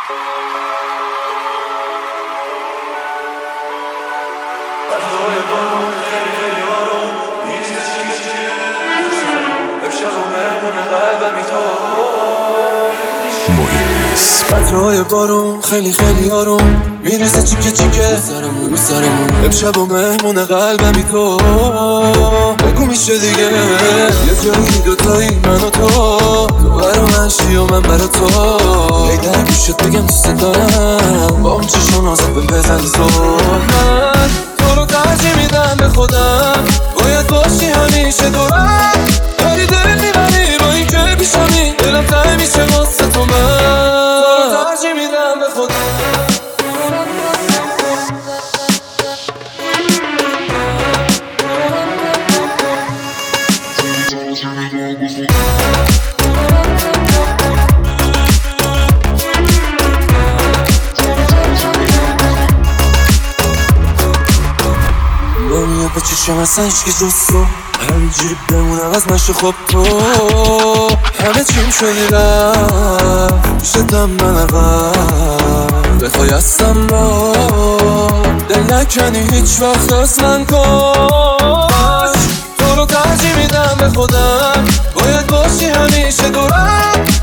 قطرهای بارون خیلی خیلی آروم میریزه چیکه چیکه سرمون رو سرمون امشب و مهمون قلبمی تو بگو میشه دیگه یه جایی دوتایی من و تو برا من شی و من برا تو ای در گوشت بگم دوست دارم با اون چشم ازت بزنی زور من تو رو ترجیح میدم به خودم باید باشی همیشه دورم داری دل میبری با این که پیشمی دلم تنگ میشه واسه تو من ترجیح میدم به خودم نمیاد به چشم اصلا هیچکی جز تو همینجوری بمونم از نشه خب تو همه چیم شدی رفت میشدم من اول بخوای هستم با دل نکنی هیچ وقت از من کاش تو رو ترجیح میدم به خودم باید باشی همیشه دورم